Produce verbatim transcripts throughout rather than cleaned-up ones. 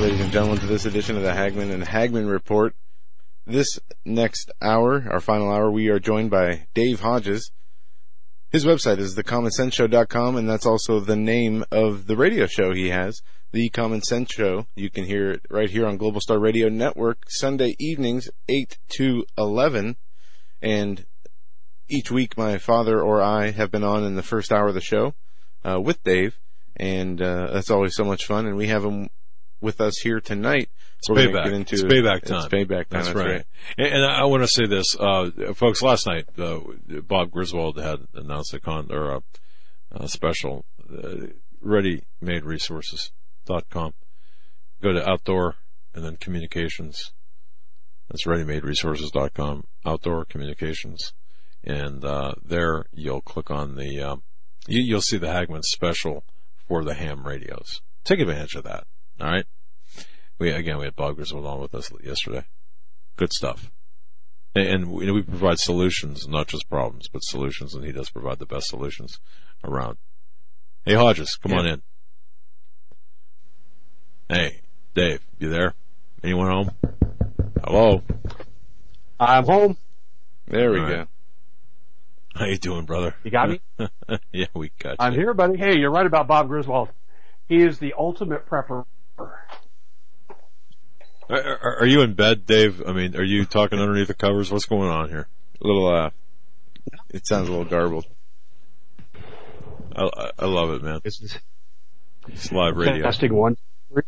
ladies and gentlemen, to this edition of the Hagman and Hagman Report. This next hour, our final hour, we are joined by Dave Hodges. His website is the common sense show dot com, and that's also the name of the radio show he has, The Common Sense Show. You can hear it right here on Global Star Radio Network, Sunday evenings, eight to eleven. And each week, my father or I have been on in the first hour of the show uh, with Dave, and uh, that's always so much fun. And we have him with us here tonight. It's payback. Get into, it's payback time. It's payback time. That's, that's right. right. And, and I want to say this, uh, folks. Last night, uh, Bob Griswold had announced a con or a, a special. Uh, ready made resources dot com. Go to outdoor and then communications. That's ready made resources dot com. Outdoor communications, and uh, there you'll click on the. Um, you, you'll see the Hagman special for the ham radios. Take advantage of that. All right. We again we had Bob Griswold on with us yesterday. Good stuff. And, and we, we provide solutions, not just problems, but solutions, and he does provide the best solutions around. Hey Hodges, come yeah. on in. Hey, Dave, you there? Anyone home? Hello. I'm home. There we All go. Right. How you doing, brother? You got me? Yeah, we got you. I'm here, buddy. Hey, you're right about Bob Griswold. He is the ultimate prepper. Are, are you in bed, Dave? I mean, are you talking underneath the covers? What's going on here? A little, uh, it sounds a little garbled. I, I, I love it, man. This is it's live radio. Testing one, three.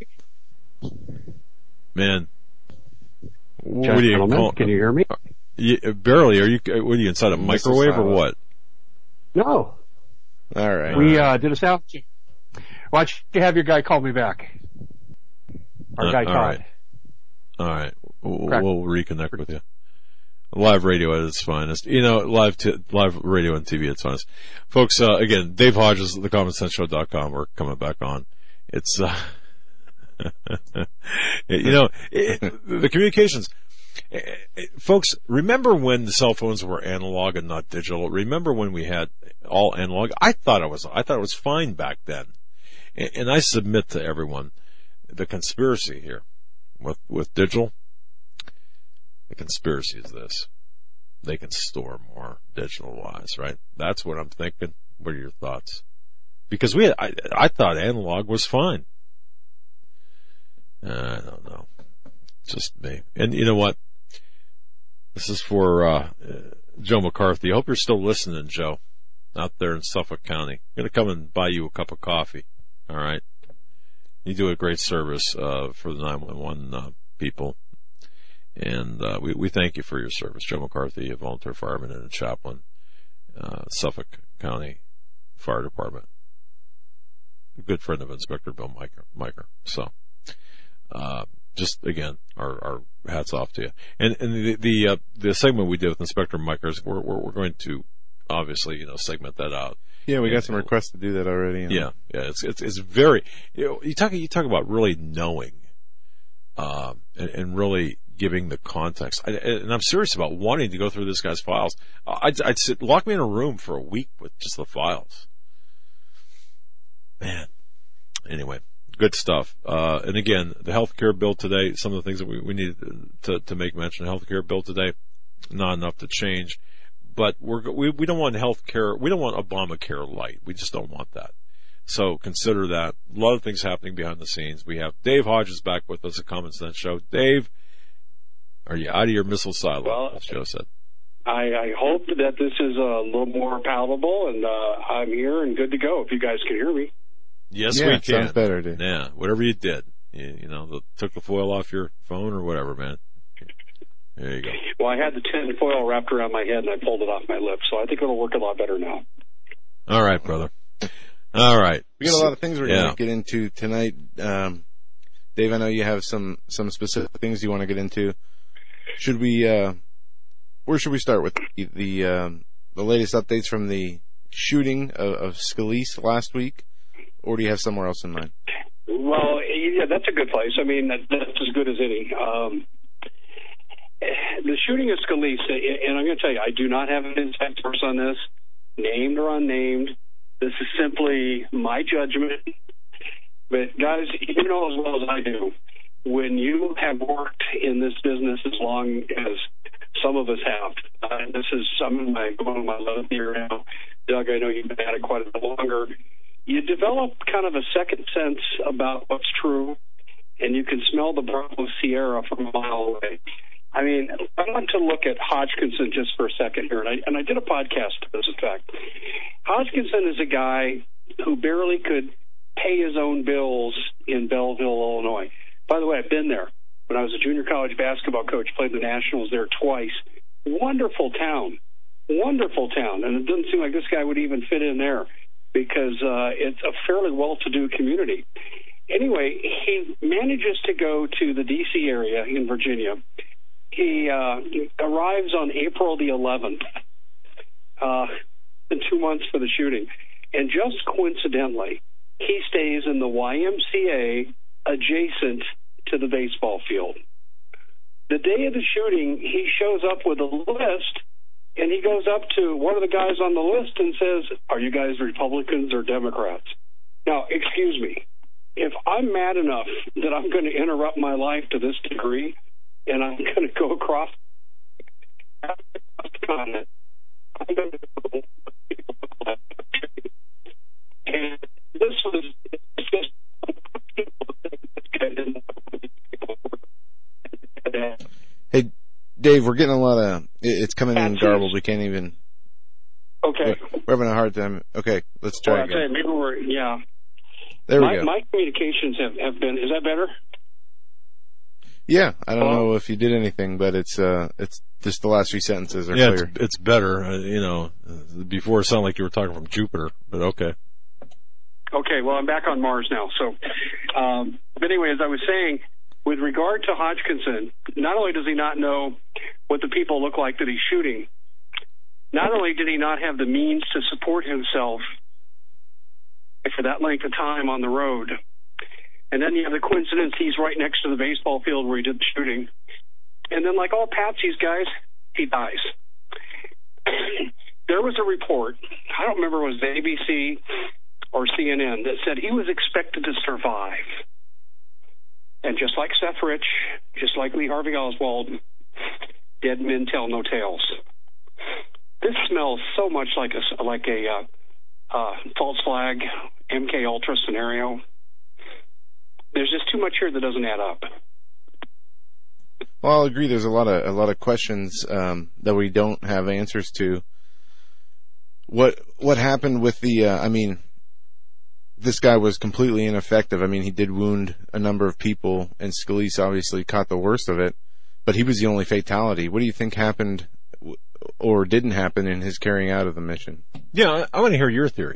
Man. What are you call, Can you hear me? You, barely. Are you, what are you, inside a microwave or what? No. All right. We, uh, did a sound check. Why don't you have your guy call me back? Our uh, guy all Todd. Right. All right, we'll, we'll reconnect with you. Live radio at its finest. You know, live t- live radio and T V at its finest. Folks, uh, again, Dave Hodges, the common sense show dot com. We're coming back on. It's, uh, you know, it, the communications. It, it, folks, remember when the cell phones were analog and not digital? Remember when we had all analog? I thought it was, I thought it was fine back then. And, and I submit to everyone the conspiracy here. With, with digital, the conspiracy is this. They can store more digital-wise, right? That's what I'm thinking. What are your thoughts? Because we, had, I, I thought analog was fine. Uh, I don't know. Just me. And you know what? This is for uh, Joe McCarthy. I hope you're still listening, Joe, out there in Suffolk County. I'm going to come and buy you a cup of coffee, all right? You do a great service uh, for the nine one one uh, people, and uh, we, we thank you for your service. Joe McCarthy, a volunteer fireman and a chaplain, uh, Suffolk County Fire Department, a good friend of Inspector Bill Miker. Miker. So, uh, just again, our, our hats off to you. And and the the, uh, the segment we did with Inspector Miker is we're, we're we're going to obviously you know segment that out. Yeah, we got some requests to do that already. You know? Yeah, yeah, it's it's it's very you know, you talk you talk about really knowing, um, and, and really giving the context. I, and I'm serious about wanting to go through this guy's files. I'd, I'd sit lock me in a room for a week with just the files. Man, anyway, good stuff. Uh, and again, the healthcare bill today. Some of the things that we we need to to make mention. The healthcare bill today, not enough to change. But we're, we we don't want health care. We don't want Obamacare light. We just don't want that. So consider that. A lot of things happening behind the scenes. We have Dave Hodges back with us at Common Sense Show. Dave, are you out of your missile silo? Well, as Joe said. I, I hope that this is a little more palatable, and uh, I'm here and good to go. If you guys can hear me. Yes, yeah, we it can. Sounds better, dude. Yeah, whatever you did, you, you know, the, took the foil off your phone or whatever, man. There you go. Well, I had the tin foil wrapped around my head, and I pulled it off my lips, so I think it'll work a lot better now. All right, brother. All right. We got a lot of things we're yeah. going to get into tonight. Um, Dave, I know you have some, some specific things you want to get into. Should we, uh, where should we start with the, the, um, the latest updates from the shooting of, of Scalise last week, or do you have somewhere else in mind? Well, yeah, that's a good place. I mean, that, that's as good as any. Um, The shooting of Scalise, and I'm going to tell you, I do not have an inside source on this, named or unnamed. This is simply my judgment. But guys, you know as well as I do, when you have worked in this business as long as some of us have, uh, and this is some of my going on my eleventh year now, Doug, I know you've been at it quite a bit longer, you develop kind of a second sense about what's true, and you can smell the Bravo Sierra from a mile away. I mean, I want to look at Hodgkinson just for a second here, and I, and I did a podcast to this effect. Hodgkinson is a guy who barely could pay his own bills in Belleville, Illinois. By the way, I've been there. When I was a junior college basketball coach, played the Nationals there twice. Wonderful town. Wonderful town. And it doesn't seem like this guy would even fit in there because uh, it's a fairly well-to-do community. Anyway, he manages to go to the D C area in Virginia. He uh, arrives on April the eleventh, uh, in two months for the shooting. And just coincidentally, he stays in the Y M C A adjacent to the baseball field. The day of the shooting, he shows up with a list, and he goes up to one of the guys on the list and says, "Are you guys Republicans or Democrats?" Now, excuse me. If I'm mad enough that I'm going to interrupt my life to this degree, and I'm going to go across the continent, I'm going to go and this was just Hey, Dave, we're getting a lot of, it's coming in garbled. We can't even. Okay. We're, we're having a hard time. Okay, let's try well, again. I'll tell you, maybe we're, yeah. There we my, go. My communications have, have been, is that better? Yeah, I don't Hello? know if you did anything, but it's uh, it's just the last few sentences are Yeah, clear. it's, it's better. Uh, you know, before it sounded like you were talking from Jupiter, but okay. Okay, well, I'm back on Mars now. So, um, but anyway, as I was saying, with regard to Hodgkinson, not only does he not know what the people look like that he's shooting, not only did he not have the means to support himself for that length of time on the road, and then you have the coincidence he's right next to the baseball field where he did the shooting, and then like all patsies, guys, he dies. There was a report, I don't remember if it was the A B C or C N N, that said he was expected to survive. And just like Seth Rich, just like Lee Harvey Oswald, dead men tell no tales. This smells so much like a like a uh, uh, false flag M K Ultra scenario. There's just too much here that doesn't add up. Well, I'll agree. There's a lot of a lot of questions um, that we don't have answers to. What what happened with the? Uh, I mean, this guy was completely ineffective. I mean, he did wound a number of people, and Scalise obviously caught the worst of it. But he was the only fatality. What do you think happened, or didn't happen, in his carrying out of the mission? Yeah, I, I want to hear your theory.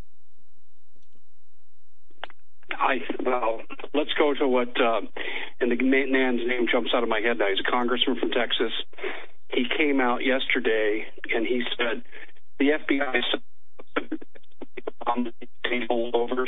I well, let's go to what, uh, and the man's name jumps out of my head now. He's a congressman from Texas. He came out yesterday and he said the F B I on the table overs.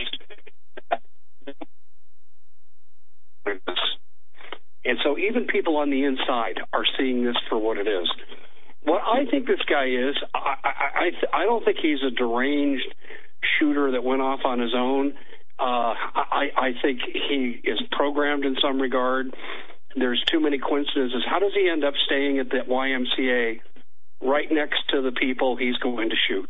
And so even people on the inside are seeing this for what it is. What I think this guy is, I I, I, I don't think he's a deranged shooter that went off on his own. Uh, I, I think he is programmed in some regard. There's too many coincidences. How does he end up staying at that Y M C A right next to the people he's going to shoot?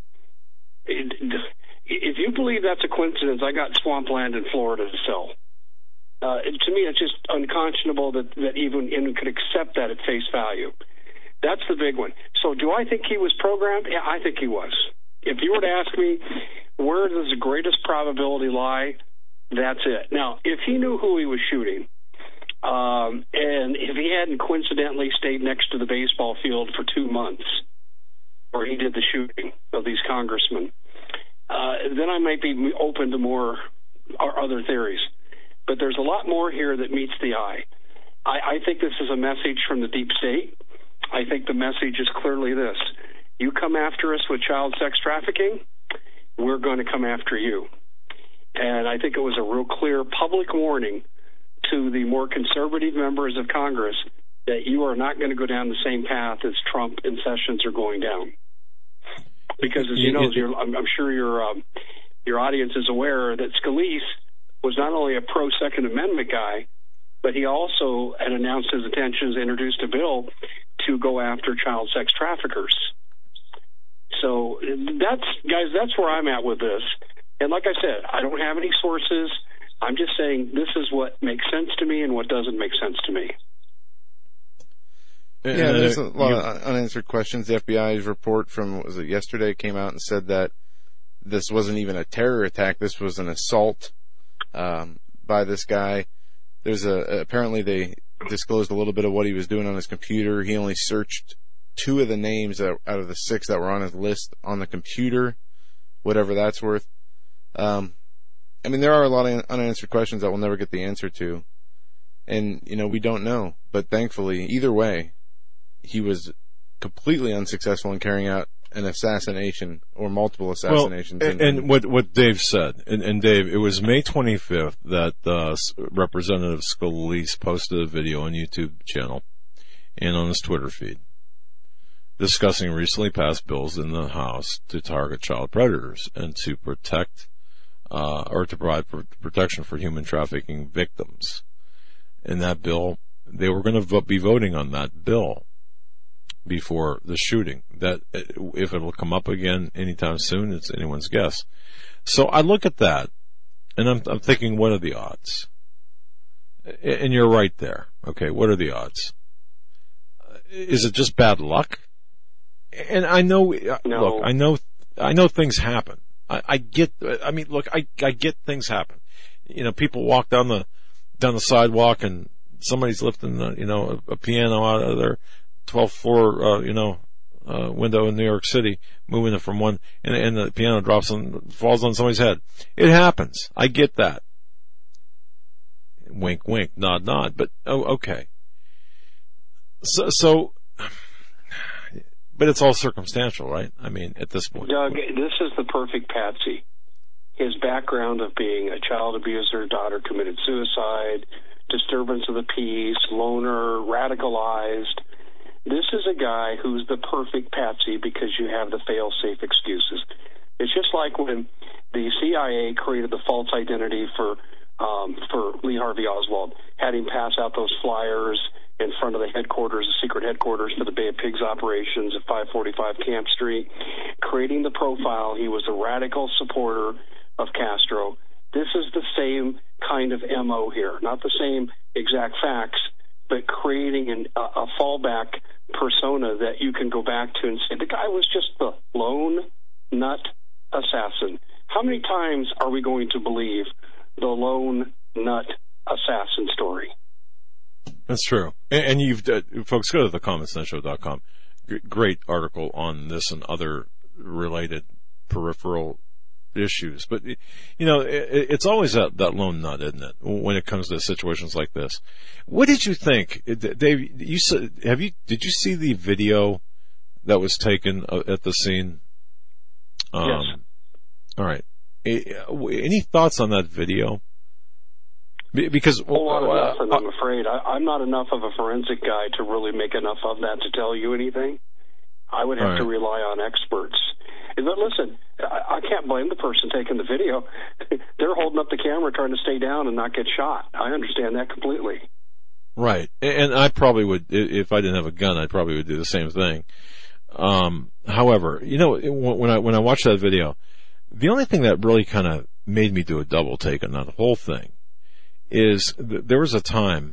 If you believe that's a coincidence, I got swampland in Florida to sell. Uh, to me, it's just unconscionable that, that even anyone could accept that at face value. That's the big one. So do I think he was programmed? Yeah, I think he was. If you were to ask me, where does the greatest probability lie? That's it. Now, if he knew who he was shooting, um, and if he hadn't coincidentally stayed next to the baseball field for two months, where he did the shooting of these congressmen, uh, then I might be open to more or other theories. But there's a lot more here that meets the eye. I, I think this is a message from the deep state. I think the message is clearly this. You come after us with child sex trafficking, we're going to come after you. And I think it was a real clear public warning to the more conservative members of Congress that you are not going to go down the same path as Trump and Sessions are going down. Because, as you know, you're, I'm, I'm sure your um, your audience is aware that Scalise was not only a pro-Second Amendment guy, but he also had announced his intentions, introduced a bill to go after child sex traffickers. So that's, guys, that's where I'm at with this. And like I said, I don't have any sources. I'm just saying this is what makes sense to me and what doesn't make sense to me. Yeah, there's a lot of unanswered questions. The F B I's report from, what was it, yesterday came out and said that this wasn't even a terror attack. This was an assault um, by this guy. There's a, apparently they disclosed a little bit of what he was doing on his computer. He only searched two of the names that, out of the six that were on his list on the computer, whatever that's worth. Um, I mean, there are a lot of unanswered questions that we'll never get the answer to. And, you know, we don't know. But thankfully, either way, he was completely unsuccessful in carrying out an assassination or multiple assassinations. Well, and, and what what Dave said, and, and Dave, it was May twenty-fifth that uh, Representative Scalise posted a video on YouTube channel and on his Twitter feed discussing recently passed bills in the House to target child predators and to protect uh, or to provide protection for human trafficking victims. In that bill, they were going to vo- be voting on that bill before the shooting. That if it will come up again anytime soon, it's anyone's guess. So I look at that, and I'm, I'm thinking, what are the odds? And you're right there. Okay, what are the odds? Is it just bad luck? And I know, no. look, I know, I know things happen. I, I get. I mean, look, I I get things happen. You know, people walk down the down the sidewalk and somebody's lifting, the, you know, a, a piano out of their twelfth floor, uh, you know, uh, window in New York City, moving it from one, and, and the piano drops and falls on somebody's head. It happens. I get that. Wink, wink, nod, nod. But oh, okay. So, so, but it's all circumstantial, right? I mean, at this point. Doug, this is the perfect patsy. His background of being a child abuser, daughter committed suicide, disturbance of the peace, loner, radicalized. This is a guy who's the perfect patsy because you have the fail-safe excuses. It's just like when the C I A created the false identity for um, for Lee Harvey Oswald, had him pass out those flyers in front of the headquarters, the secret headquarters for the Bay of Pigs operations at five forty-five Camp Street, creating the profile. He was a radical supporter of Castro. This is the same kind of M O here, not the same exact facts, but creating an, a, a fallback persona that you can go back to and say, the guy was just the lone nut assassin. How many times are we going to believe the lone nut assassin story? That's true. And, and you've, uh, folks, go to the common sense show dot com. G- great article on this and other related peripheral issues. But, you know, it, it's always that, that lone nut, isn't it, when it comes to situations like this? What did you think, Dave? You said, have you, did you see the video that was taken at the scene? Um, yes. All right. Any thoughts on that video? Because a whole lot of nothing, I'm afraid. I, I'm not enough of a forensic guy to really make enough of that to tell you anything. I would have right. to rely on experts. But listen, I, I can't blame the person taking the video. They're holding up the camera trying to stay down and not get shot. I understand that completely. Right. And I probably would, if I didn't have a gun, I probably would do the same thing. Um, however, you know, when I, when I watched that video, the only thing that really kind of made me do a double take on that whole thing is th- there was a time,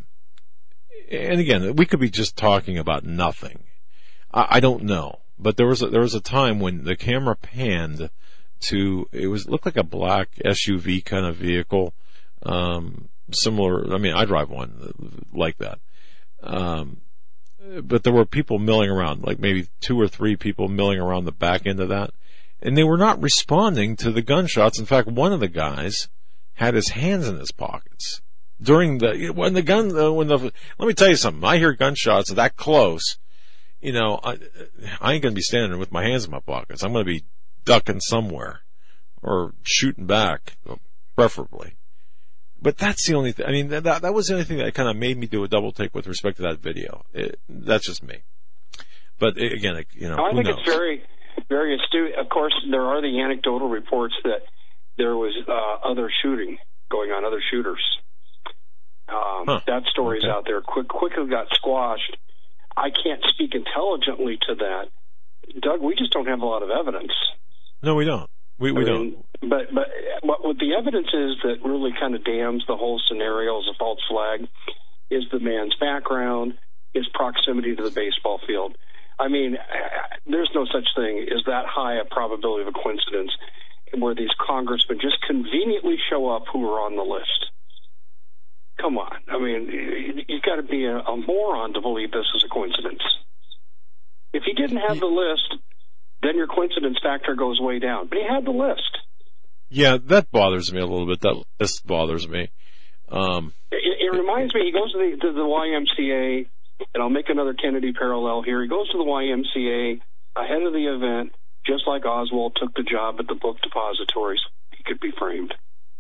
and again, we could be just talking about nothing. I, I don't know, but there was a, there was a time when the camera panned to, it was looked like a black S U V kind of vehicle, um, similar. I mean, I drive one like that, um, but there were people milling around, like maybe two or three people milling around the back end of that, and they were not responding to the gunshots. In fact, one of the guys had his hands in his pockets. During the, when the gun, uh, when the, let me tell you something, I hear gunshots that close, you know, I, I ain't gonna be standing there with my hands in my pockets. I'm gonna be ducking somewhere, or shooting back, preferably. But that's the only thing, I mean, that, that was the only thing that kind of made me do a double take with respect to that video. It, that's just me. But again, you know, I who think knows? it's very, very astute. Of course, there are the anecdotal reports that there was uh, other shooting going on, other shooters. Um, Huh. That story's Okay. out there. Quick, quickly got squashed. I can't speak intelligently to that. Doug, we just don't have a lot of evidence. No, we don't. We we I don't. mean, But but what, what the evidence is that really kind of damns the whole scenario as a false flag is the man's background, his proximity to the baseball field. I mean, there's no such thing as that high a probability of a coincidence where these congressmen just conveniently show up who are on the list. Come on. I mean, you've got to be a, a moron to believe this is a coincidence. If he didn't have the list, then your coincidence factor goes way down. But he had the list. Yeah, that bothers me a little bit. That list bothers me. Um, It, it reminds me, he goes to the, to the Y M C A, and I'll make another Kennedy parallel here. He goes to the Y M C A ahead of the event, just like Oswald took the job at the book depository so he could be framed.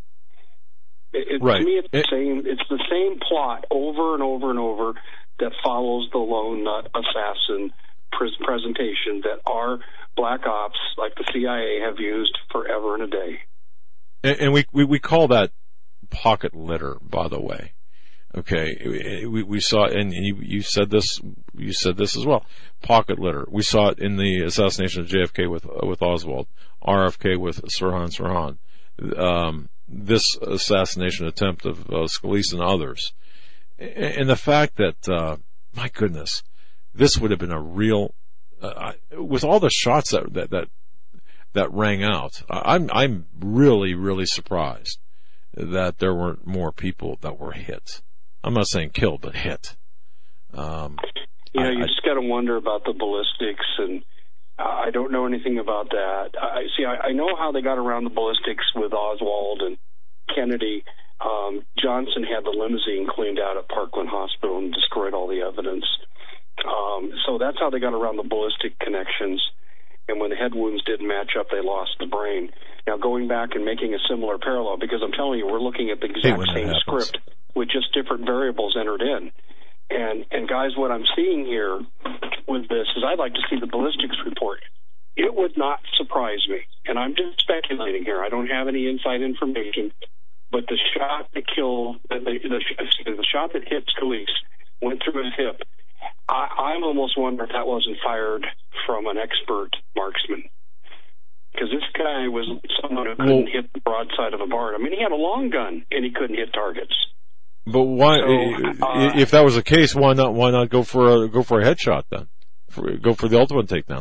It, it, Right. To me, it's the It- same. It's the same plot over and over and over that follows the lone nut assassin pres- presentation that our black ops, like the C I A, have used forever and a day. and, and we, we we call that pocket litter, by the way. Okay, we we saw, and you you said this, you said this as well. Pocket litter. We saw it in the assassination of J F K with with Oswald, R F K with Sirhan Sirhan, um, this assassination attempt of uh, Scalise and others, and the fact that, uh, my goodness, this would have been a real, uh, with all the shots that that that, that rang out. I'm I'm really really surprised that there weren't more people that were hit. I'm not saying killed, but hit. Um, You know, I- you I- just got to wonder about the ballistics, and uh, I don't know anything about that. I see. I, I know how they got around the ballistics with Oswald and Kennedy. Um, Johnson had the limousine cleaned out at Parkland Hospital and destroyed all the evidence. Um, so that's how they got around the ballistic connections. And when the head wounds didn't match up, they lost the brain. Now, going back and making a similar parallel, because I'm telling you, we're looking at the exact when that same happens. script with just different variables entered in. And, and guys, what I'm seeing here with this is I'd like to see the ballistics report. It would not surprise me, and I'm just speculating here. I don't have any inside information, but the shot that killed, the, the, the, the shot that hit Scalise went through his hip. I, I'm almost wondering if that wasn't fired from an expert marksman. Because this guy was someone who couldn't Well, hit the broadside of a barn. I mean, he had a long gun, and he couldn't hit targets. But why, So, uh, if that was the case, why not, why not go for a, go for a headshot then? For, go for the ultimate takedown.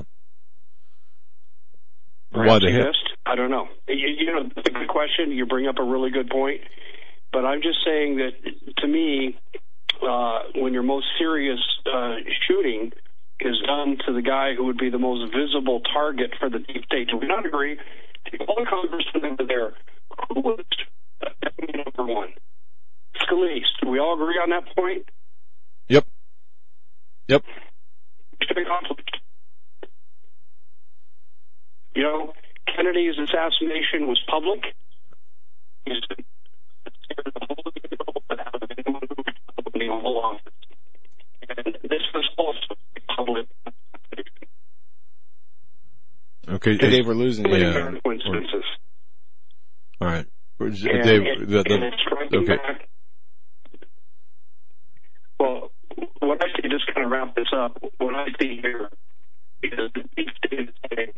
Why Perhaps the he hit? missed? I don't know. You, you know, it's a good question. You bring up a really good point. But I'm just saying that, to me, uh, when your most serious uh, shooting is done to the guy who would be the most visible target for the deep state, do we not agree? Take all the congressmen over there. Who was enemy number one? Scalise. Do we all agree on that point? Yep. Yep. Big conflict. You know, Kennedy's assassination was public. He's been scared the whole world without anyone who was in the Oval Office. And this was also public. Okay. Hey, Dave, we're losing you. Yeah. Coincidences. All right. And Dave, it- the, the, and it's striking okay. back. Well, what I see, just kind of wrap this up, what I see here is the deep state is saying,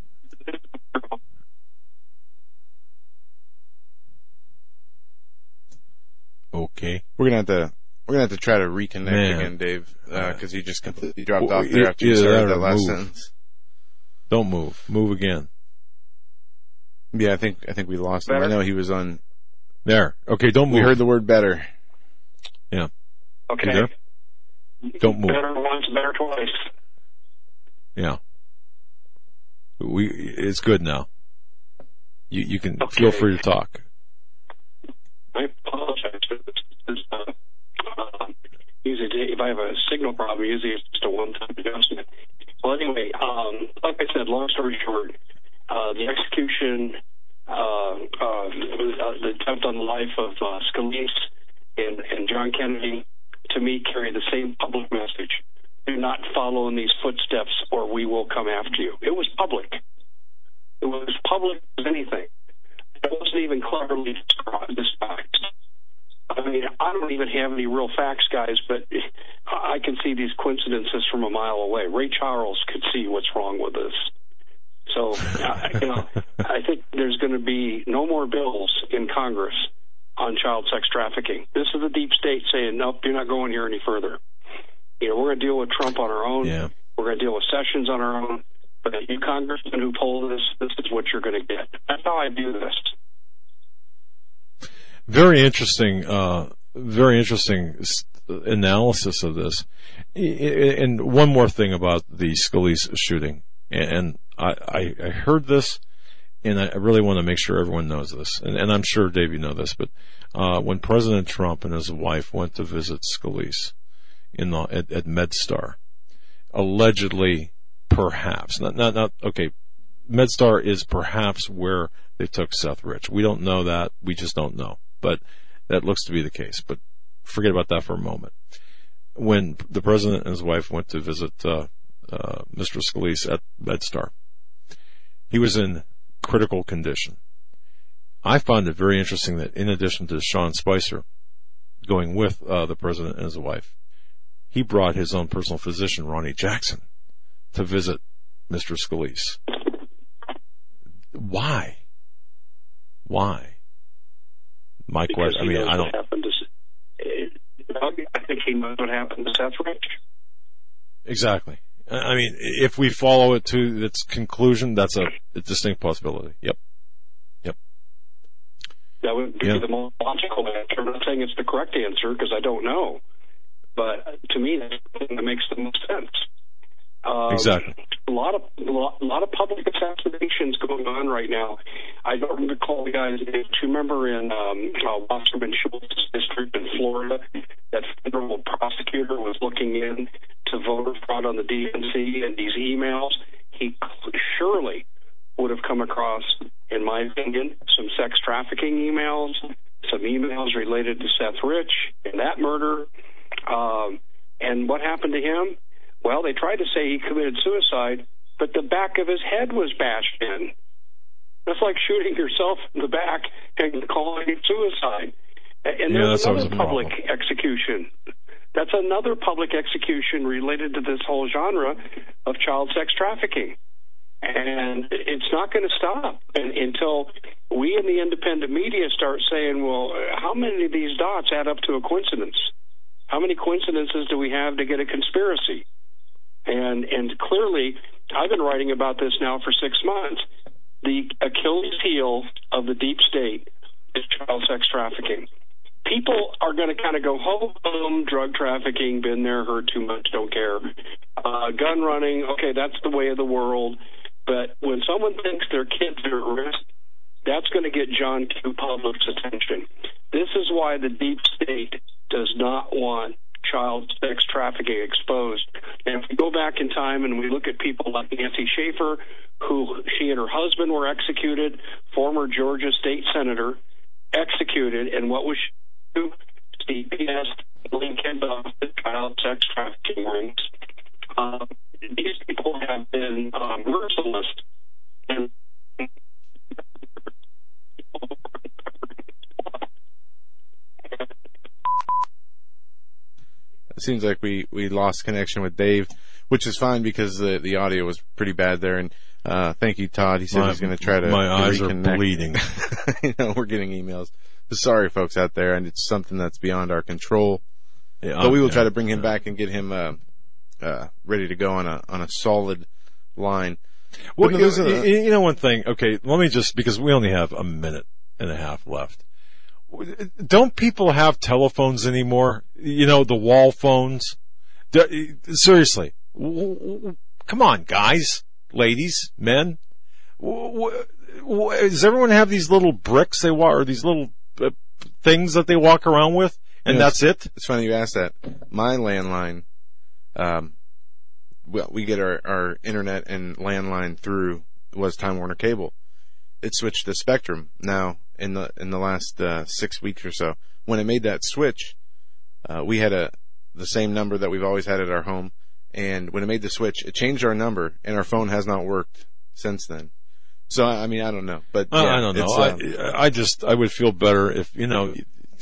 Okay. We're gonna have to we're gonna have to try to reconnect Man. again, Dave, because you just completely dropped Well, off there e- after you either started that that or last move. sentence. Don't move. Move again. Yeah, I think I think we lost him. Better? I know he was on. There. Okay. Don't move. We heard the word better. Yeah. okay, You there? Don't move. better once, better twice. Yeah. We, it's good now. You, you can Okay. feel free to talk. I apologize for this. this uh, uh, usually, if I have a signal problem, usually it's just a one-time adjustment. Well, anyway, um, like I said, long story short, uh, the execution, uh, uh, the attempt on the life of uh, Scalise and, and John Kennedy, to me, carry the same public message. Do not follow in these footsteps or we will come after you. It was public. It was public as anything. It wasn't even cleverly described. Uh, I mean, I don't even have any real facts, guys, but I can see these coincidences from a mile away. Ray Charles could see what's wrong with this. So, uh, you know, I think there's going to be no more bills in Congress on child sex trafficking. This is the deep state saying, nope, you're not going here any further. You know, we're going to deal with Trump on our own. Yeah. We're going to deal with Sessions on our own. But you congressmen who pull this, this is what you're going to get. That's how I view this. Very interesting, uh, very interesting analysis of this. And one more thing about the Scalise shooting. And I, I heard this, and I really want to make sure everyone knows this. And, and I'm sure, Dave, you know this, but uh, when President Trump and his wife went to visit Scalise in the, at, at MedStar, allegedly, perhaps, not, not, not, okay, MedStar is perhaps where they took Seth Rich. We don't know that. We just don't know. But that looks to be the case. But forget about that for a moment. When the president and his wife went to visit uh, uh, Mister Scalise at MedStar, he was in critical condition. I found it very interesting that in addition to Sean Spicer going with uh, the president and his wife, he brought his own personal physician, Ronnie Jackson, to visit Mister Scalise. Why? Why? My question, I mean, I don't... I think he knows what happened to Seth Rich. Exactly. I mean, if we follow it to its conclusion, that's a, a distinct possibility. Yep. Yep. That would be yep. the most logical answer. I'm not saying it's the correct answer because I don't know. But to me, that's the thing that makes the most sense. Um, exactly. A lot of a lot, a lot of public assassinations going on right now. I don't recall the guy's name. Do you remember in um, uh, Wasserman Schultz district in Florida, that federal prosecutor was looking in to voter fraud on the D N C and these emails? He surely would have come across, in my opinion, some sex trafficking emails, some emails related to Seth Rich and that murder. Um, and what happened to him? Well, they tried to say he committed suicide, but the back of his head was bashed in. That's like shooting yourself in the back and calling it suicide. And yeah, there's another public problem. execution. That's another public execution related to this whole genre of child sex trafficking. And it's not going to stop until we in the independent media start saying, well, how many of these dots add up to a coincidence? How many coincidences do we have to get a conspiracy? And and clearly, I've been writing about this now for six months. The Achilles heel of the deep state is child sex trafficking. People are going to kind of go, oh, boom, drug trafficking, been there, heard too much, don't care. Uh, gun running, okay, that's the way of the world. But when someone thinks their kids are at risk, that's going to get John Q. Public's attention. This is why the deep state does not want child sex trafficking exposed. And if we go back in time and we look at people like Nancy Schaefer, who she and her husband were executed, former Georgia state senator, executed, and what was she do? C P S linked off the child sex trafficking rings. Um, these people have been um, merciless and it seems like we, we lost connection with Dave, which is fine because the the audio was pretty bad there. And uh, thank you, Todd. He said my, he's going to try to my eyes reconnect. are bleeding. You know, we're getting emails. Sorry, folks out there, and it's something that's beyond our control. Yeah, but we will yeah, try to bring him yeah. back and get him uh, uh, ready to go on a on a solid line. Well, you, a, you know one thing. Okay, let me just because we only have a minute and a half left. Don't people have telephones anymore? You know, the wall phones? Seriously. Come on, guys, ladies, men. Does everyone have these little bricks they walk, or these little uh, things that they walk around with, and you know, that's it? It's funny you asked that. My landline, um, well, we get our, our internet and landline through was Time Warner Cable. It switched to Spectrum now in the in the last uh, six weeks or so. When it made that switch, uh, we had a the same number that we've always had at our home, and when it made the switch, it changed our number, and our phone has not worked since then. So I mean, I don't know, but uh, yeah, I don't know. Um, I, I just I would feel better if you know,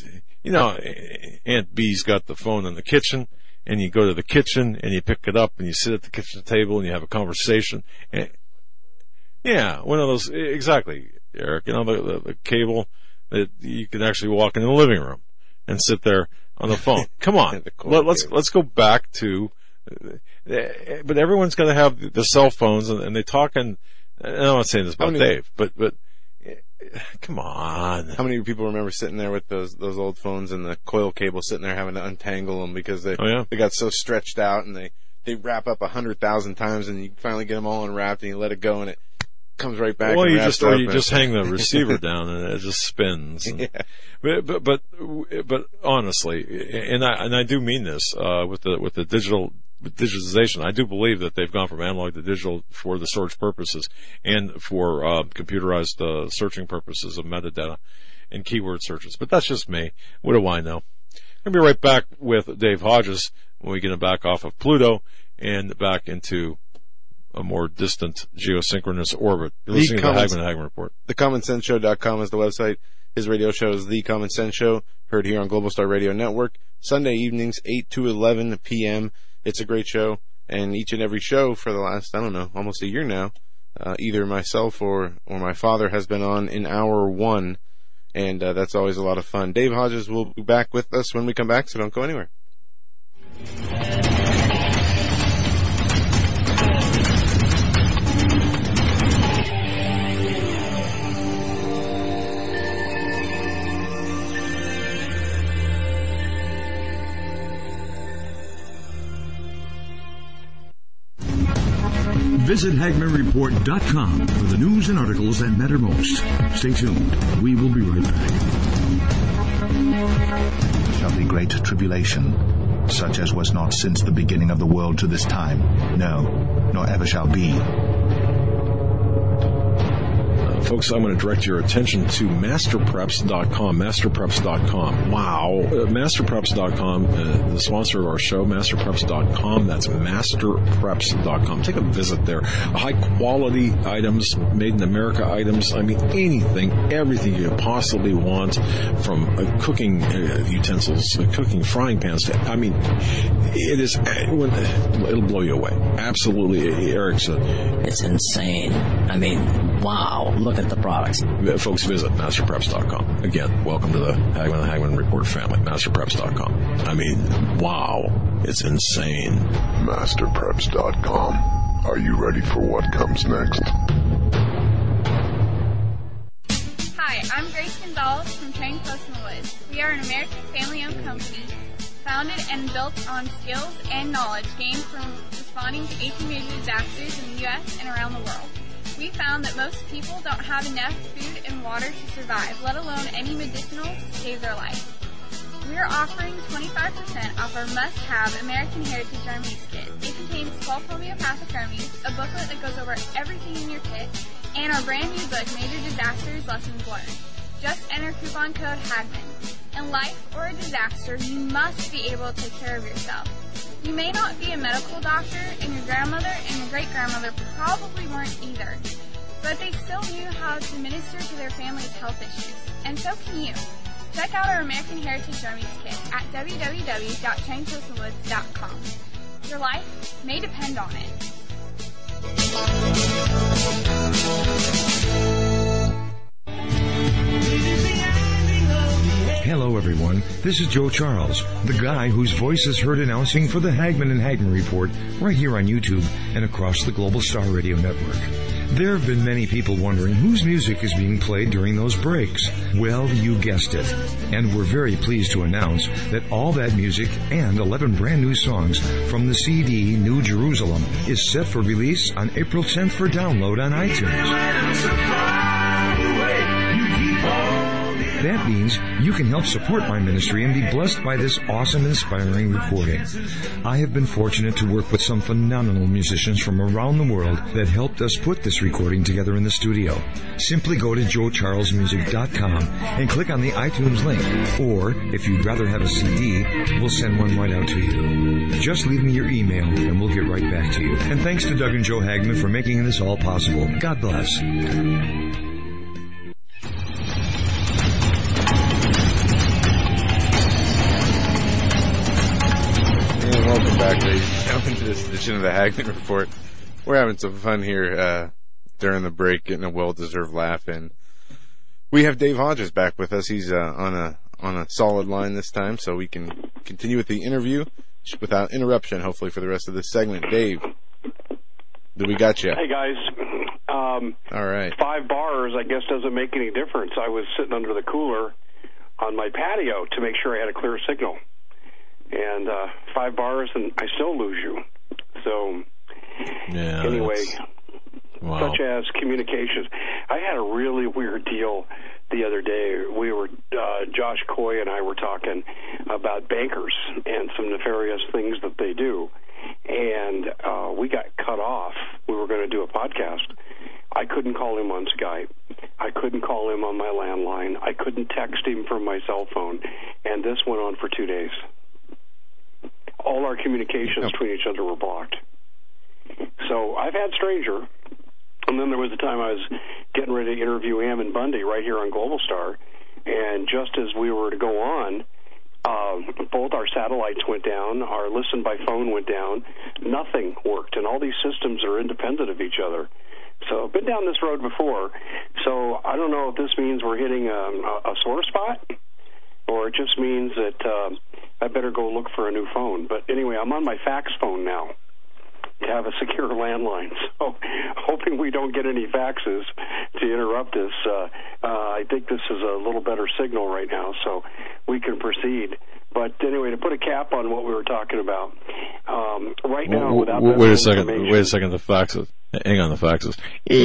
you know, Aunt B's got the phone in the kitchen, and you go to the kitchen and you pick it up and you sit at the kitchen table and you have a conversation. And, yeah, one of those, exactly, Eric, you know, the, the, the cable that you can actually walk into the living room and sit there on the phone. Come on. Let, let's, let's go back to, but everyone's got to have the cell phones, and, and they talk, and I'm not saying this about many, Dave, but, but, come on. How many people remember sitting there with those, those old phones and the coil cable sitting there having to untangle them because they, oh, yeah? they got so stretched out, and they, they wrap up a hundred thousand times, and you finally get them all unwrapped and you let it go, and it comes right back. Well, and you just, or you and just hang the receiver down and it just spins. And, yeah. But, but, but, but honestly, and I, and I do mean this, uh, with the, with the digital, digitization, I do believe that they've gone from analog to digital for the search purposes and for, uh, computerized, uh, searching purposes of metadata and keyword searches. But that's just me. What do I know? I'll be right back with Dave Hodges when we get him back off of Pluto and back into a more distant geosynchronous orbit. You're listening to the Hagman and Hagman Report. the common sense show dot com is the website. His radio show is The Common Sense Show, heard here on Global Star Radio Network, Sunday evenings, eight to eleven p.m. It's a great show, and each and every show for the last, I don't know, almost a year now, uh, either myself or, or my father has been on in hour one, and uh, that's always a lot of fun. Dave Hodges will be back with us when we come back, so don't go anywhere. Visit Hagman Report dot com for the news and articles that matter most. Stay tuned. We will be right back. Shall be great tribulation, such as was not since the beginning of the world to this time, no, nor ever shall be. Folks, I'm going to direct your attention to master preps dot com, master preps dot com. Wow. Uh, master preps dot com, uh, the sponsor of our show, master preps dot com. That's master preps dot com. Take a visit there. High quality items, made in America items. I mean, anything, everything you could possibly want, from uh, cooking uh, utensils, uh, cooking frying pans. To, I mean, it is, uh, it'll blow you away. Absolutely. Eric said, it's insane. I mean, wow. Look at the products. Folks, visit master preps dot com. Again, welcome to the Hagman and Hagman Report family, master preps dot com. I mean, wow, it's insane. master preps dot com. Are you ready for what comes next? Hi, I'm Grace Gonzalez from Train Close in the Woods. We are an American family-owned company founded and built on skills and knowledge gained from responding to eighteen major disasters in the U S and around the world. We found that most people don't have enough food and water to survive, let alone any medicinals to save their life. We are offering twenty-five percent off our must-have American Heritage Remedies kit. It contains twelve homeopathic remedies, a booklet that goes over everything in your kit, and our brand new book, Major Disasters Lessons Learned. Just enter coupon code HAGMAN. In life or a disaster, you must be able to take care of yourself. You may not be a medical doctor, and your grandmother and your great-grandmother probably weren't either, but they still knew how to minister to their family's health issues, and so can you. Check out our American Heritage Remedies kit at w w w dot train close in the woods dot com. Your life may depend on it. Hello, everyone. This is Joe Charles, the guy whose voice is heard announcing for the Hagman and Hagman Report right here on YouTube and across the Global Star Radio Network. There have been many people wondering whose music is being played during those breaks. Well, you guessed it. And we're very pleased to announce that all that music and eleven brand new songs from the C D New Jerusalem is set for release on April tenth for download on iTunes. That means you can help support my ministry and be blessed by this awesome, inspiring recording. I have been fortunate to work with some phenomenal musicians from around the world that helped us put this recording together in the studio. Simply go to joe charles music dot com and click on the iTunes link. Or, if you'd rather have a C D, we'll send one right out to you. Just leave me your email and we'll get right back to you. And thanks to Doug and Joe Hagman for making this all possible. God bless. back, ladies and gentlemen, to this edition of the Hagman Report. We're having some fun here uh, during the break, getting a well-deserved laugh in. We have Dave Hodges back with us. He's uh, on a on a solid line this time, so we can continue with the interview without interruption, hopefully, for the rest of this segment. Dave, do we got you? Hey, guys. Um, All right. Five bars, I guess, doesn't make any difference. I was sitting under the cooler on my patio to make sure I had a clear signal. And uh, five bars, and I still lose you. So, yeah, anyway, wow. Such as communications. I had a really weird deal the other day. We were, uh, Josh Coy and I were talking about bankers and some nefarious things that they do. And uh, we got cut off. We were going to do a podcast. I couldn't call him on Skype. I couldn't call him on my landline. I couldn't text him from my cell phone. And this went on for two days. All our communications between each other were blocked. So I've had Stranger, and then there was a time I was getting ready to interview Ammon Bundy right here on Global Star, and just as we were to go on, uh, both our satellites went down, our listen by phone went down, nothing worked, and all these systems are independent of each other. So I've been down this road before, so I don't know if this means we're hitting um, a, a sore spot, or it just means that uh, I better go look for a new phone. But anyway, I'm on my fax phone now to have a secure landline. So hoping we don't get any faxes to interrupt this. Uh, uh, I think this is a little better signal right now, so we can proceed. But anyway, to put a cap on what we were talking about, um, right now, w- without w- wait a second. Wait a second. The faxes. Hang on. The faxes.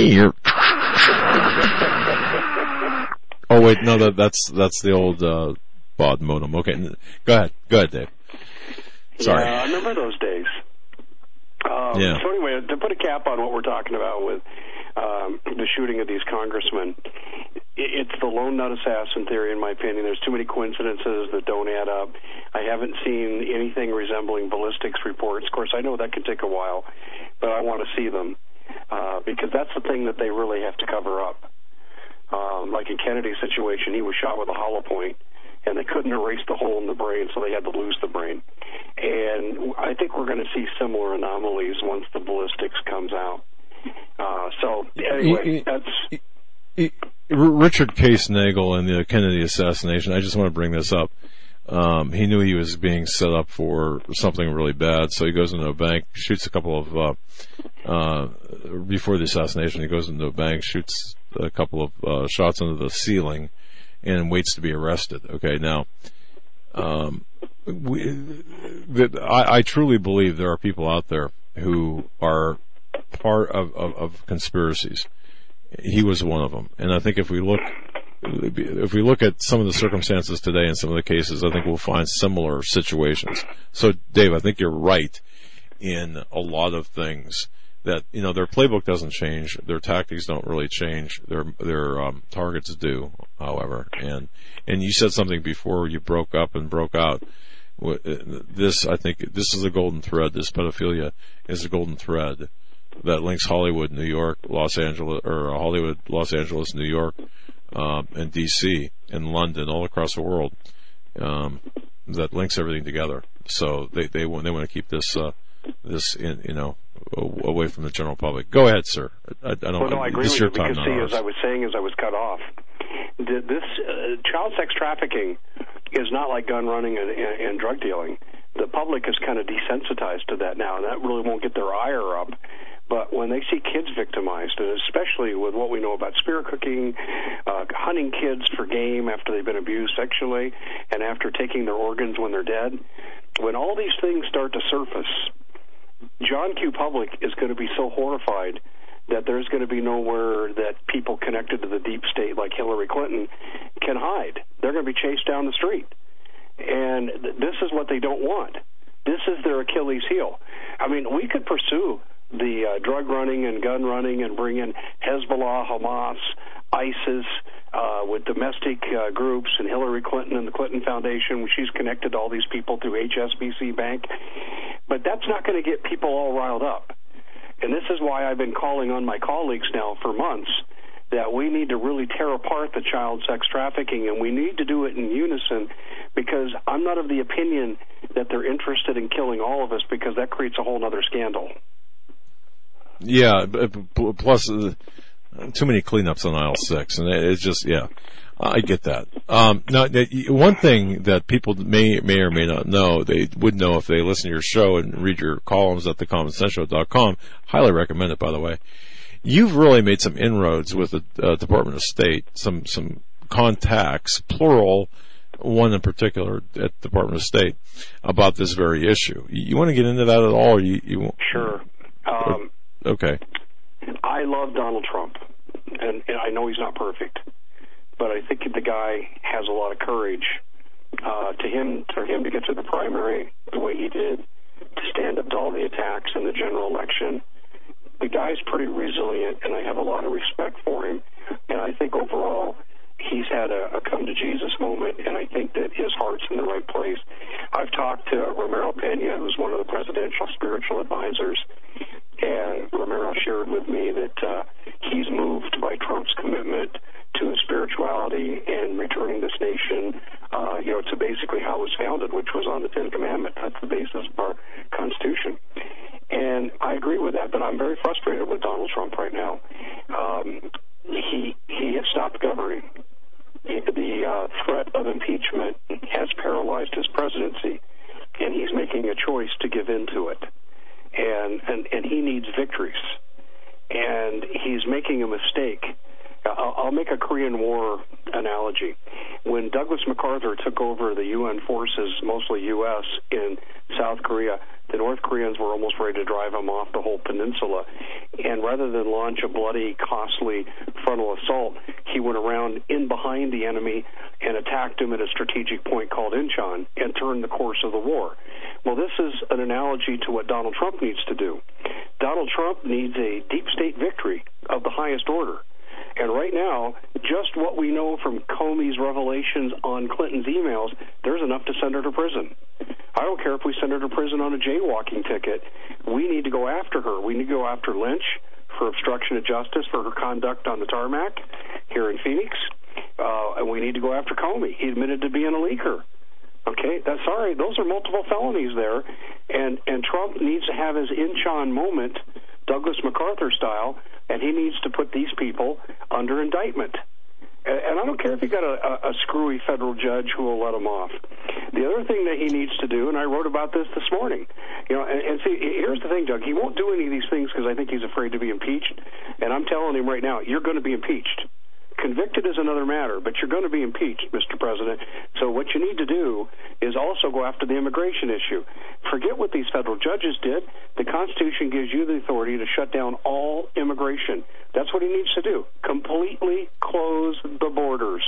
Oh wait, no. That, that's that's the old uh, baud modem. Okay, go ahead. Go ahead, Dave. Sorry. Yeah, I remember those days. Um, yeah. So anyway, to put a cap on what we're talking about with um, the shooting of these congressmen, it's the lone nut assassin theory, in my opinion. There's too many coincidences that don't add up. I haven't seen anything resembling ballistics reports. Of course, I know that can take a while, but I want to see them uh, because that's the thing that they really have to cover up. Um, like in Kennedy's situation, he was shot with a hollow point, and they couldn't erase the hole in the brain, so they had to lose the brain. And I think we're going to see similar anomalies once the ballistics comes out. Uh, so, anyway, that's... Richard Case Nagel and the Kennedy assassination, I just want to bring this up. Um, he knew he was being set up for something really bad, so he goes into a bank, shoots a couple of... Uh, uh, before the assassination, he goes into a bank, shoots a couple of uh, shots into the ceiling, and waits to be arrested. Okay, now, um, we, that I, I truly believe there are people out there who are part of, of, of conspiracies. He was one of them, and I think if we look, if we look at some of the circumstances today and some of the cases, I think we'll find similar situations. So, Dave, I think you're right in a lot of things. That, you know, their playbook doesn't change, their tactics don't really change, their their um, targets do, however. And and you said something before you broke up and broke out. This, I think, this is a golden thread. This pedophilia is a golden thread that links Hollywood, New York, Los Angeles, or Hollywood, Los Angeles, New York, um, and D C, and London, all across the world. Um, that links everything together. So they they want they want to keep this uh, this in, you know, away from the general public. Go ahead, sir. I, I don't. Well, no, I agree this with your you time, because, see, ours. as I was saying, as I was cut off, this uh, child sex trafficking is not like gun running and, and, and drug dealing. The public is kind of desensitized to that now, and that really won't get their ire up. But when they see kids victimized, and especially with what we know about spear cooking, uh, hunting kids for game after they've been abused sexually, and after taking their organs when they're dead, when all these things start to surface, John Q. Public is going to be so horrified that there's going to be nowhere that people connected to the deep state like Hillary Clinton can hide. They're going to be chased down the street. And th- this is what they don't want. This is their Achilles heel. I mean, we could pursue the uh, drug running and gun running and bring in Hezbollah, Hamas, ISIS, uh, with domestic uh, groups, and Hillary Clinton and the Clinton Foundation. She's connected to all these people through H S B C Bank. But that's not going to get people all riled up. And this is why I've been calling on my colleagues now for months that we need to really tear apart the child sex trafficking, and we need to do it in unison, because I'm not of the opinion that they're interested in killing all of us, because that creates a whole other scandal. Yeah, plus uh, too many cleanups on aisle six, and it's just, yeah, I get that. Um, now, one thing that people may may or may not know, they would know if they listen to your show and read your columns at the common sense show dot com. Highly recommend it, by the way. You've really made some inroads with the uh, Department of State, some some contacts, plural, one in particular at the Department of State, about this very issue. You want to get into that at all? Or you, you won't? Sure. Um, okay. I love Donald Trump, and, and I know he's not perfect, but I think the guy has a lot of courage. Uh, to him, for him to get to the primary the way he did, to stand up to all the attacks in the general election, the guy's pretty resilient, and I have a lot of respect for him. And I think overall, he's had a, a come-to-Jesus moment, and I think that his heart's in the right place. I've talked to Romero Pena, who's one of the presidential spiritual advisors, and Romero shared with me that uh, he's moved by Trump's commitment to spirituality and returning this nation, uh, you know, to basically how it was founded, which was on the Ten Commandments. That's the basis of our Constitution. And I agree with that, but I'm very frustrated with Donald Trump right now. Um, he he has stopped governing. The uh, threat of impeachment has paralyzed his presidency, and he's making a choice to give in to it. And, and, and he needs victories. And he's making a mistake. I'll, I'll make a Korean War analogy. When Douglas MacArthur took over the U N forces, mostly U S, in South Korea, the North Koreans were almost ready to drive him off the whole peninsula. And rather than launch a bloody, costly frontal assault, he went around in behind the enemy and attacked him at a strategic point called Incheon and turned the course of the war. Well, this is an analogy to what Donald Trump needs to do. Donald Trump needs a deep state victory of the highest order. And right now, just what we know from Comey's revelations on Clinton's emails, there's enough to send her to prison. I don't care if we send her to prison on a jaywalking ticket. We need to go after her. We need to go after Lynch for obstruction of justice for her conduct on the tarmac here in Phoenix. Uh, and we need to go after Comey. He admitted to being a leaker. Okay, that's sorry. Those are multiple felonies there. And, and Trump needs to have his Incheon moment, Douglas MacArthur style, and he needs to put these people under indictment. And, and I don't care if you got a, a, a screwy federal judge who will let him off. The other thing that he needs to do, and I wrote about this this morning, you know, and, and see, here's the thing, Doug. He won't do any of these things because I think he's afraid to be impeached. And I'm telling him right now, you're going to be impeached. Convicted is another matter, but you're going to be impeached, Mister President. So what you need to do is also go after the immigration issue. Forget what these federal judges did. The Constitution gives you the authority to shut down all immigration. That's what he needs to do. Completely close the borders.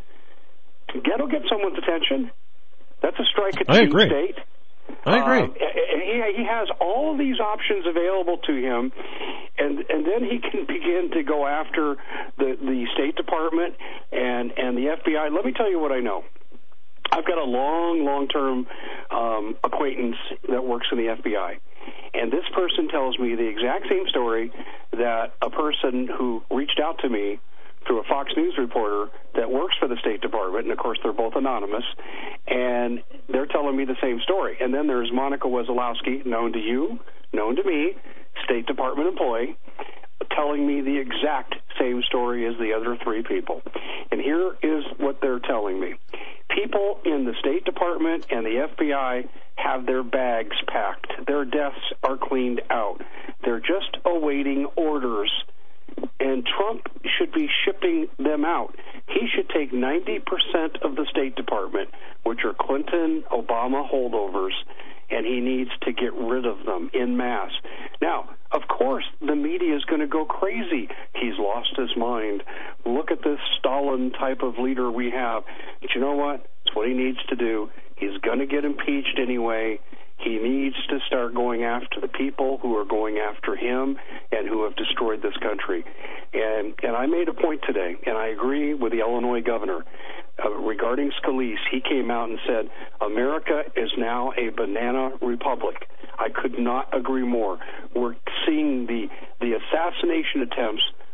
That'll get someone's attention. That's a strike at the deep state. I agree. Um, he, he has all of these options available to him, and and then he can begin to go after the, the State Department and, and the F B I. Let me tell you what I know. I've got a long, long-term um, acquaintance that works in the F B I, and this person tells me the exact same story that a person who reached out to me through a Fox News reporter that works for the State Department, and of course they're both anonymous, and they're telling me the same story. And then there's Monica Wesolowski, known to you, known to me, State Department employee, telling me the exact same story as the other three people. And here is what they're telling me. People in the State Department and the F B I have their bags packed. Their desks are cleaned out. They're just awaiting orders. And Trump should be shipping them out. He should take ninety percent of the State Department, which are Clinton, Obama holdovers, and he needs to get rid of them en masse. Now, of course, the media is going to go crazy. He's lost his mind. Look at this Stalin type of leader we have. But you know what? It's what he needs to do. He's going to get impeached anyway. He needs to start going after the people who are going after him and who have destroyed this country. And and I made a point today, and I agree with the Illinois governor, uh, regarding Scalise. He came out and said, America is now a banana republic. I could not agree more. We're seeing the, the assassination attempts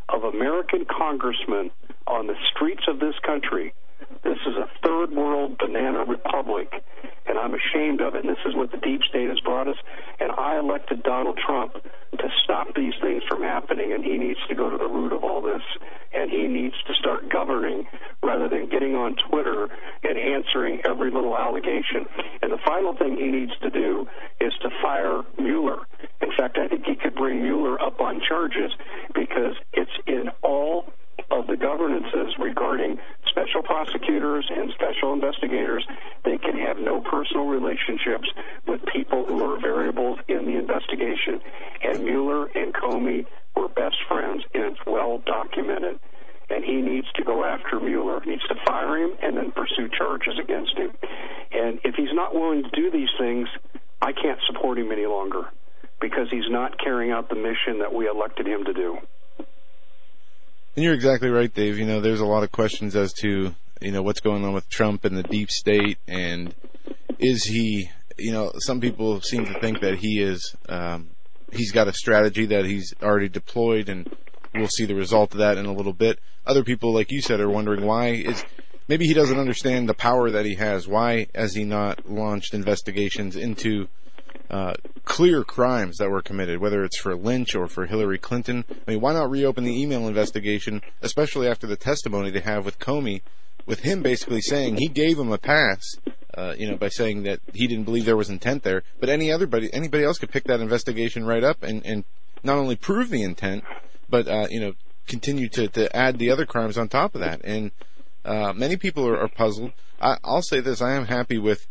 of American congressmen on the streets of this country. This is a third world banana republic, and I'm ashamed of it. And this is what the deep state has brought us. And I elected Donald Trump to stop these things from happening, and he needs to go to the root of all this. And he needs to start governing rather than getting on Twitter and answering every little allegation. And the final thing he needs to do is to fire Mueller. In fact, I think he could bring Mueller up on charges because it's in all of the governances regarding special prosecutors and special investigators. They can have no personal relationships with people who are variables in the investigation. And Mueller and Comey were best friends, and it's well documented. And he needs to go after Mueller, he needs to fire him and then pursue charges against him. And if he's not willing to do these things, I can't support him any longer because he's not carrying out the mission that we elected him to do. And you're exactly right, Dave. You know, there's a lot of questions as to, you know, what's going on with Trump and the deep state, and is he, you know, some people seem to think that he is, um, he's got a strategy that he's already deployed, and we'll see the result of that in a little bit. Other people, like you said, are wondering why is, maybe he doesn't understand the power that he has. Why has he not launched investigations into Uh, clear crimes that were committed, whether it's for Lynch or for Hillary Clinton? I mean, why not reopen the email investigation, especially after the testimony they have with Comey, with him basically saying he gave him a pass, uh, you know, by saying that he didn't believe there was intent there. But any other body, anybody else could pick that investigation right up and, and not only prove the intent, but uh, you know, continue to, to add the other crimes on top of that. And uh, many people are, are puzzled. I, I'll say this: I am happy with.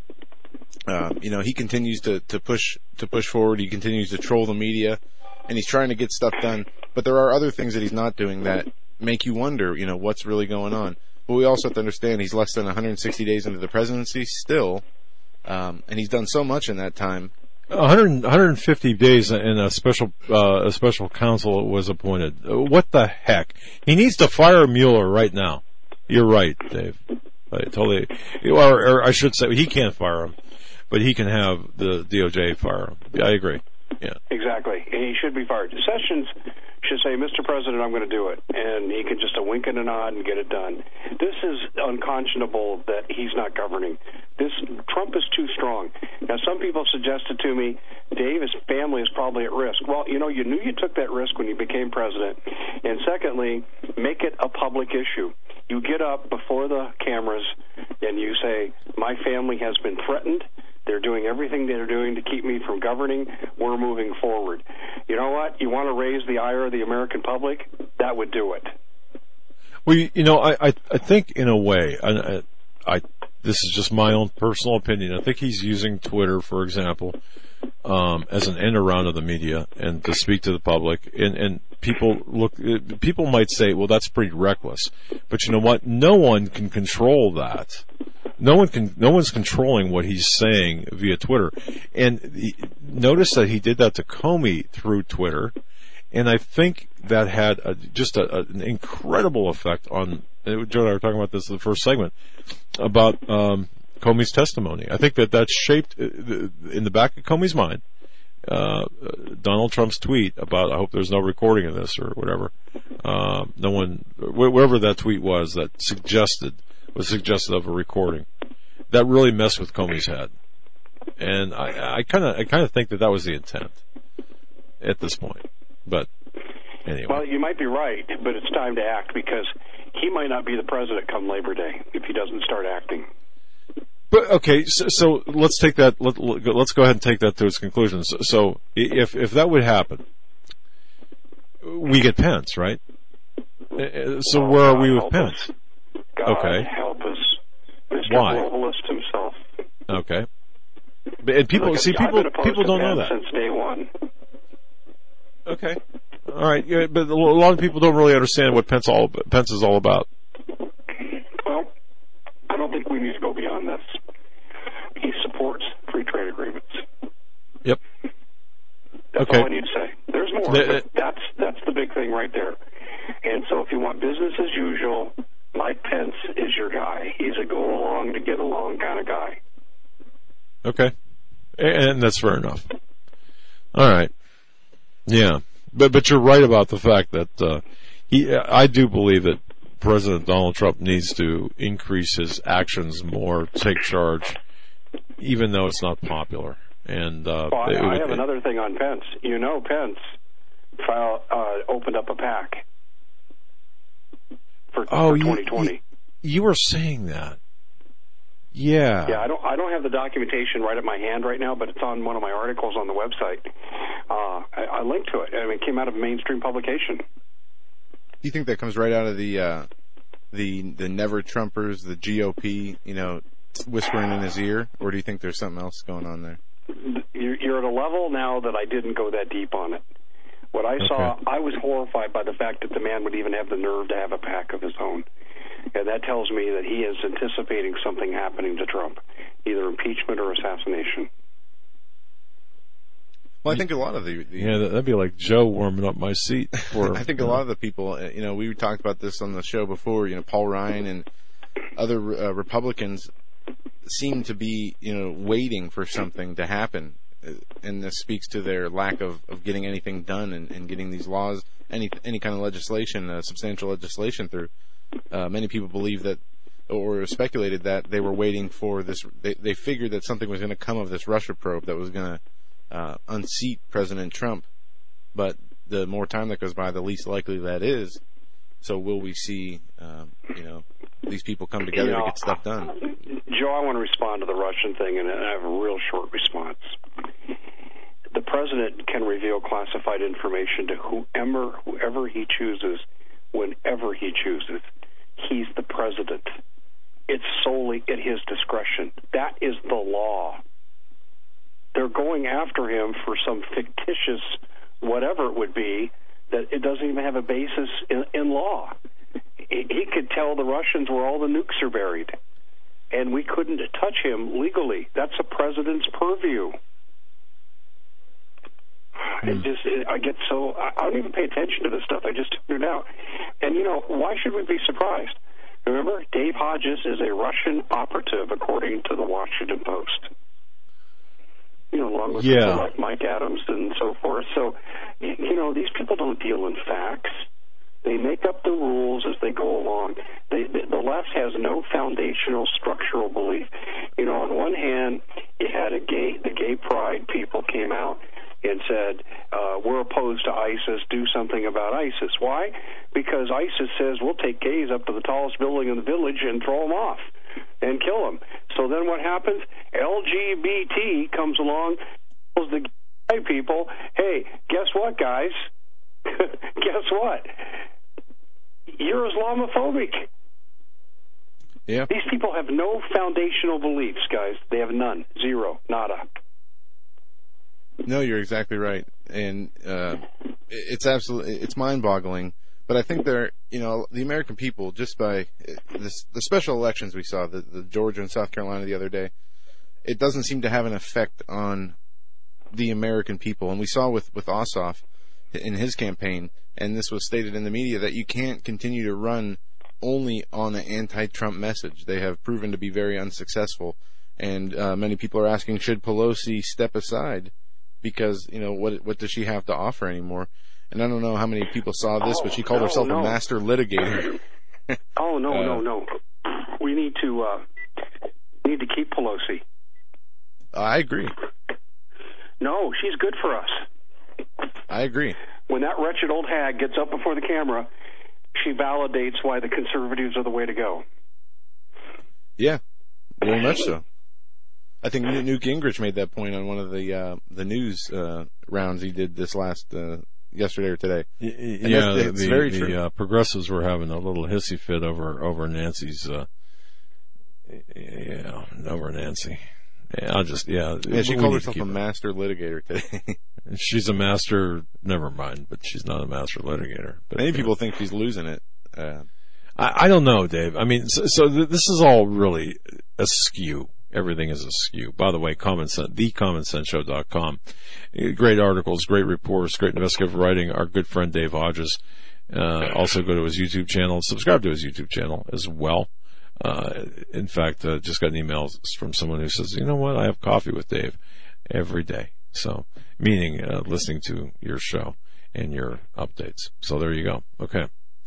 Uh, you know, he continues to, to push to push forward. He continues to troll the media, and he's trying to get stuff done. But there are other things that he's not doing that make you wonder, you know, what's really going on. But we also have to understand he's less than one hundred sixty days into the presidency still, um, and he's done so much in that time. one hundred, one hundred fifty days, and a special uh, a special counsel was appointed. What the heck? He needs to fire Mueller right now. You're right, Dave. I totally, or, or I should say, he can't fire him, but he can have the D O J fire him. Yeah, I agree. Yeah, exactly. And he should be fired. Sessions should say, Mister President, I'm going to do it, and he can just a wink and a nod and get it done. This is unconscionable that he's not governing. This Trump is too strong. Now, some people suggested to me, Dave, his family is probably at risk. Well, you know, you knew you took that risk when you became president. And secondly, make it a public issue. You get up before the cameras and you say, my family has been threatened. They're doing everything they're doing to keep me from governing. We're moving forward. You know what? You want to raise the ire of the American public? That would do it. Well, you, you know, I, I, I think in a way, I, I, this is just my own personal opinion. I think he's using Twitter, for example, um, as an end around of the media and to speak to the public. And, and people look, people might say, well, that's pretty reckless. But you know what? No one can control that. No one can, no one's controlling what he's saying via Twitter. And he, notice that he did that to Comey through Twitter. And I think that had a, just a, a, an incredible effect on, Joe and I were talking about this in the first segment, about um, Comey's testimony. I think that that shaped, in the back of Comey's mind, uh, Donald Trump's tweet about, I hope there's no recording of this or whatever. Uh, no one, wherever that tweet was that suggested, was suggested of a recording. That really messed with Comey's head. And I kind of, I kind of think that that was the intent at this point. But anyway. Well, you might be right, but it's time to act because he might not be the president come Labor Day if he doesn't start acting. But okay, so, so let's take that. Let, let's go ahead and take that to its conclusion. So, so if if that would happen, we get Pence, right? So oh, where are God we with Pence? Us. God okay. help us, Mister Why? Globalist himself. Okay. And people Look, see I've people been opposed people to don't Pence know that since day one. Okay. All right, yeah, but a lot of people don't really understand what Pence all Pence is all about. Well, I don't think we need to go beyond this. He supports free trade agreements. Yep. That's okay. all I need to say. There's more, the, but that's that's the big thing right there. And so, if you want business as usual, Mike Pence is your guy. He's a go along to get along kind of guy. Okay, and that's fair enough. All right. Yeah, but but you're right about the fact that uh, he, I do believe that President Donald Trump needs to increase his actions more, take charge, even though it's not popular. And uh, well, I, it, I have it, another thing on Pence. You know, Pence file, uh, opened up a PAC for, oh, for twenty twenty. You, you were saying that. Yeah. Yeah, I don't. I don't have the documentation right at my hand right now, but it's on one of my articles on the website. Uh, I, I linked to it. I mean, it came out of a mainstream publication. Do you think that comes right out of the uh, the the Never Trumpers, the G O P, you know, whispering in his ear, or do you think there's something else going on there? You're, you're at a level now that I didn't go that deep on it. What I saw, Okay. I was horrified by the fact that the man would even have the nerve to have a PAC of his own. And that tells me that he is anticipating something happening to Trump, either impeachment or assassination. Well, I think a lot of the, the Yeah, that'd be like Joe warming up my seat. For, I think a lot of the people, you know, we talked about this on the show before, you know, Paul Ryan and other uh, Republicans seem to be, you know, waiting for something to happen. And this speaks to their lack of, of getting anything done and, and getting these laws, any any kind of legislation, uh, substantial legislation through. Uh, many people believe that, or speculated that they were waiting for this. They, they figured that something was going to come of this Russia probe that was going to uh, unseat President Trump. But the more time that goes by, the least likely that is. So will we see, um, you know, these people come together you know, to get stuff done? Joe, I want to respond to the Russian thing, and I have a real short response. The president can reveal classified information to whoever, whoever he chooses, whenever he chooses. He's the president. It's solely at his discretion. That is the law. They're going after him for some fictitious whatever it would be that it doesn't even have a basis in, in law. He could tell the Russians where all the nukes are buried, and we couldn't touch him legally. That's a president's purview. It just, it, I get so, I don't even pay attention to this stuff. I just tune it out. And, you know, why should we be surprised? Remember, Dave Hodges is a Russian operative, according to the Washington Post. You know, along with yeah. people like Mike Adams and so forth. So, you know, these people don't deal in facts. They make up the rules as they go along. They, the, the left has no foundational structural belief. You know, on one hand, you had a gay, the gay pride people came out and said, uh, we're opposed to ISIS, do something about ISIS. Why? Because ISIS says we'll take gays up to the tallest building in the village and throw them off and kill them. So then what happens? L G B T comes along, tells the gay people, hey, guess what, guys? Guess what? You're Islamophobic. Yeah. These people have no foundational beliefs, guys. They have none. Zero. Nada. No, you're exactly right. And uh, it's absolutely, it's mind-boggling. But I think they're, you know, the American people, just by this, the special elections we saw, the, the Georgia and South Carolina the other day, it doesn't seem to have an effect on the American people. And we saw with, with Ossoff in his campaign, and this was stated in the media, that you can't continue to run only on an anti-Trump message. They have proven to be very unsuccessful. And uh, many people are asking, should Pelosi step aside? Because, you know, what what does she have to offer anymore? And I don't know how many people saw this, oh, but she called no, herself no. a master litigator. oh, no, uh, no, no. We need to uh, need to keep Pelosi. I agree. No, she's good for us. I agree. When that wretched old hag gets up before the camera, she validates why the conservatives are the way to go. Yeah, very much so. I think Newt Gingrich made that point on one of the uh, the news uh, rounds he did this last uh, yesterday or today. And yeah, that's, it's the, very the true. Uh, progressives were having a little hissy fit over over Nancy's. Uh, yeah, over Nancy. Yeah, I'll just yeah. Yeah, she we called need to herself keep a it. master litigator today. She's a master. Never mind, but she's not a master litigator. But Many uh, people think she's losing it. Uh, I, I don't know, Dave. I mean, so, so th- this is all really askew. Everything is askew. By the way, Common Sense, the common sense show dot com. Great articles, great reports, great investigative writing. Our good friend Dave Hodges. Uh, also go to his YouTube channel, subscribe to his YouTube channel as well. Uh, in fact, uh, just got an email from someone who says, you know what, I have coffee with Dave every day. So, meaning, uh, listening to your show and your updates. So there you go. Okay.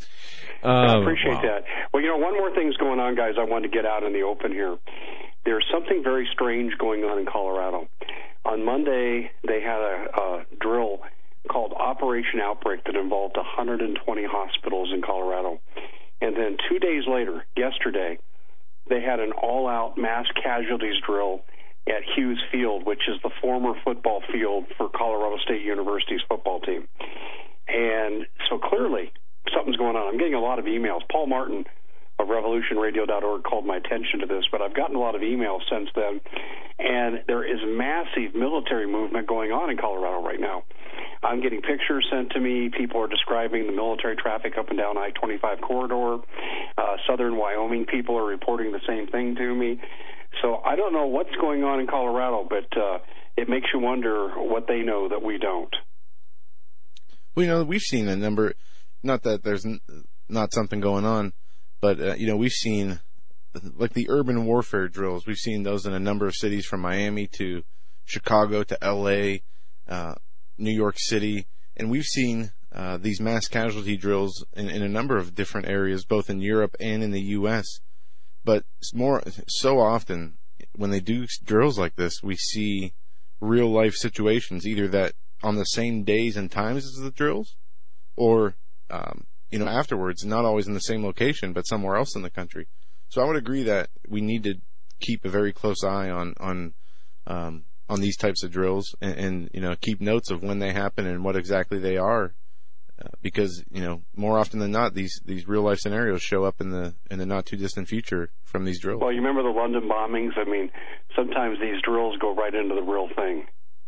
I Um, appreciate wow. that. Well, you know, one more thing's going on, guys. I wanted to get out in the open here. There's something very strange going on in Colorado. On Monday, they had a, a drill called Operation Outbreak that involved one hundred twenty hospitals in Colorado. And then two days later, yesterday, they had an all-out mass casualties drill at Hughes Field, which is the former football field for Colorado State University's football team. And so clearly something's going on. I'm getting a lot of emails. Paul Martin of revolution radio dot org called my attention to this, but I've gotten a lot of emails since then, and there is massive military movement going on in Colorado right now. I'm getting pictures sent to me. People are describing the military traffic up and down I twenty-five corridor. Uh, southern Wyoming people are reporting the same thing to me. So I don't know what's going on in Colorado, but uh, it makes you wonder what they know that we don't. Well, you know, we've seen a number, not that there's n- not something going on, but, uh, you know, we've seen, like the urban warfare drills, we've seen those in a number of cities from Miami to Chicago to L A, uh, New York City, and we've seen uh, these mass casualty drills in, in a number of different areas, both in Europe and in the U S But more so often, when they do drills like this, we see real-life situations, either that on the same days and times as the drills, or um, you know, afterwards, not always in the same location, but somewhere else in the country. So I would agree that we need to keep a very close eye on on um, on these types of drills, and, and you know, keep notes of when they happen and what exactly they are, uh, because you know, more often than not, these these real life scenarios show up in the in the not too distant future from these drills. Well, you remember the London bombings? I mean, sometimes these drills go right into the real thing.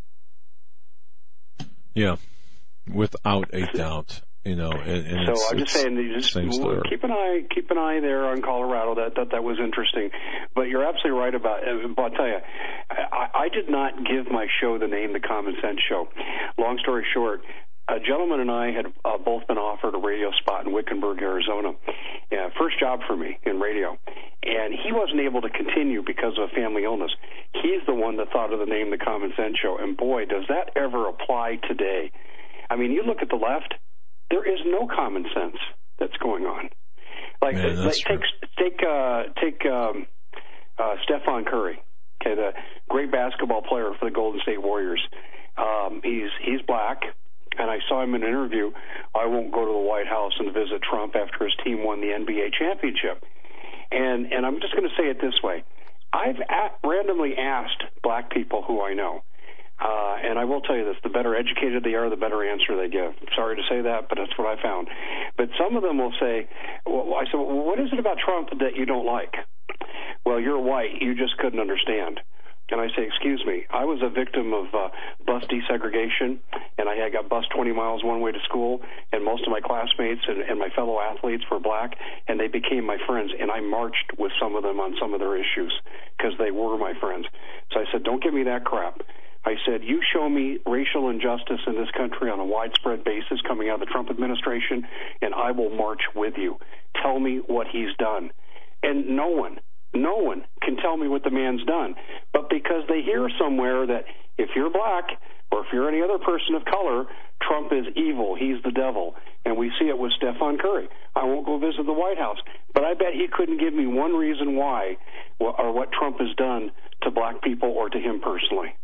Yeah, without a doubt. You know, and, and so it's, I'm just saying, you just keep an eye, keep an eye there on Colorado. That that that was interesting, but you're absolutely right about. But I'll tell you, I, I did not give my show the name, the Common Sense Show. Long story short, a gentleman and I had uh, both been offered a radio spot in Wickenburg, Arizona. Yeah, first job for me in radio, and he wasn't able to continue because of a family illness. He's the one that thought of the name, the Common Sense Show, and boy, does that ever apply today. I mean, you look at the left. There is no common sense that's going on. Like, Man, like take take uh, take um, uh, Stephon Curry, okay, the great basketball player for the Golden State Warriors. Um, he's he's black, and I saw him in an interview. I won't go to the White House and visit Trump after his team won the N B A championship. And and I'm just going to say it this way: I've at, randomly asked black people who I know. Uh, and I will tell you this, the better educated they are, the better answer they give. Sorry to say that, but that's what I found. But some of them will say, well, I said, well, what is it about Trump that you don't like? Well, you're white. You just couldn't understand. And I say, excuse me, I was a victim of uh, bus desegregation, and I had got bused twenty miles one way to school, and most of my classmates and, and my fellow athletes were black, and they became my friends, and I marched with some of them on some of their issues because they were my friends. So I said, don't give me that crap. I said, you show me racial injustice in this country on a widespread basis coming out of the Trump administration, and I will march with you. Tell me what he's done. And no one, no one can tell me what the man's done. But because they hear somewhere that if you're black or if you're any other person of color, Trump is evil, he's the devil. And we see it with Stephon Curry. I won't go visit the White House, but I bet he couldn't give me one reason why or what Trump has done to black people or to him personally.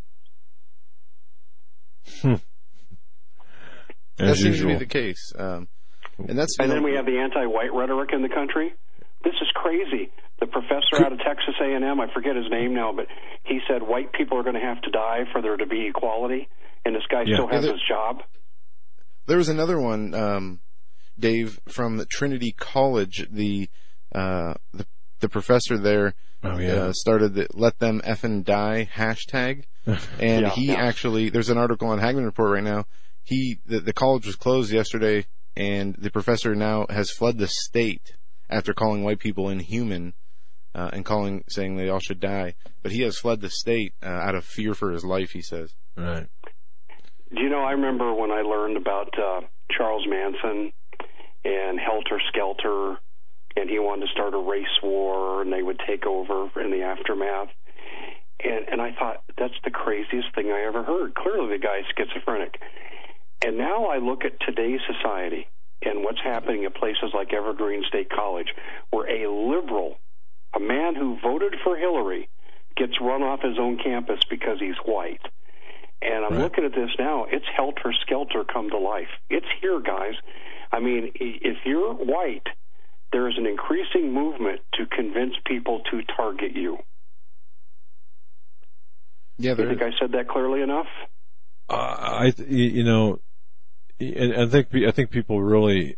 Hmm. That seems usual. to be the case. Um, and that's and then we have the anti-white rhetoric in the country. This is crazy. The professor out of Texas A and M, I forget his name now, but he said white people are going to have to die for there to be equality, and this guy Yeah. still has Yeah, there- his job. There was another one, um, Dave, from Trinity College. The uh, the, the professor there Oh, yeah. uh, started the "Let Them Effin' Die" hashtag, and Yeah, he yeah. actually, there's an article on Hagman Report right now. He the, the college was closed yesterday, and the professor now has fled the state after calling white people inhuman uh, and calling saying they all should die. But he has fled the state uh, out of fear for his life, he says. Right. Do you know, I remember when I learned about uh, Charles Manson and Helter Skelter, and he wanted to start a race war, and they would take over in the aftermath. And, and I thought, that's the craziest thing I ever heard. Clearly the guy's schizophrenic. And now I look at today's society and than what's happening at places like Evergreen State College, where a liberal, a man who voted for Hillary, gets run off his own campus because he's white. And I'm right. looking at this now. It's helter-skelter come to life. It's here, guys. I mean, if you're white, there is an increasing movement to convince people to target you. Yeah, you think is. I said that clearly enough? Uh, I, you know, I think I think people really.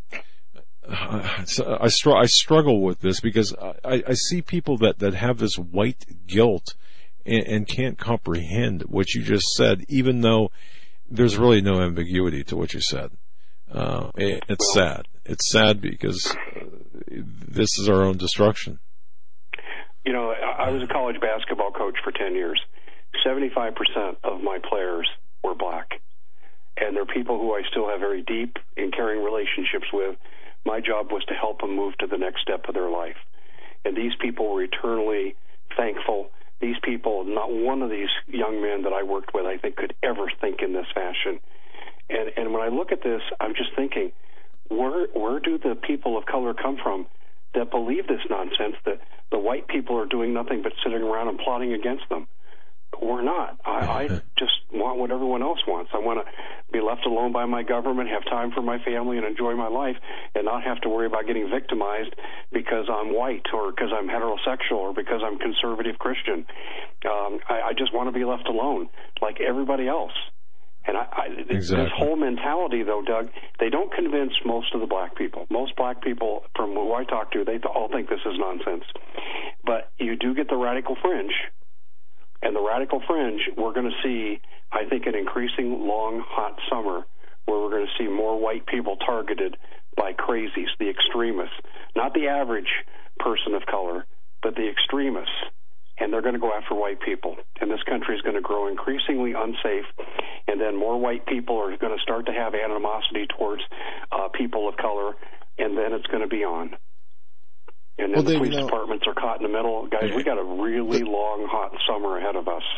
I, I, str- I struggle with this because I, I see people that, that have this white guilt and, and can't comprehend what you just said, even though there's really no ambiguity to what you said. Uh, it, it's well, sad. It's sad because uh, this is our own destruction. You know, I, I was a college basketball coach for ten years. seventy-five percent of my players were black. And they're people who I still have very deep and caring relationships with. My job was to help them move to the next step of their life. And these people were eternally thankful. These people, not one of these young men that I worked with, I think, could ever think in this fashion. And and when I look at this, I'm just thinking, where where do the people of color come from that believe this nonsense, that the white people are doing nothing but sitting around and plotting against them? We're not. I, I just want what everyone else wants. I want to be left alone by my government, have time for my family, and enjoy my life, and not have to worry about getting victimized because I'm white or because I'm heterosexual or because I'm conservative Christian. Um, I, I just want to be left alone like everybody else. And I, I, exactly. this whole mentality, though, Doug, they don't convince most of the black people. Most black people, from who I talk to, they all think this is nonsense. But you do get the radical fringe. And the radical fringe, we're going to see, I think, an increasing long, hot summer where we're going to see more white people targeted by crazies, the extremists. Not the average person of color, but the extremists. And they're going to go after white people. And this country is going to grow increasingly unsafe. And then more white people are going to start to have animosity towards uh, people of color. And then it's going to be on. And then well, the police you know, departments are caught in the middle. Guys, yeah. we got a really the, long, hot summer ahead of us.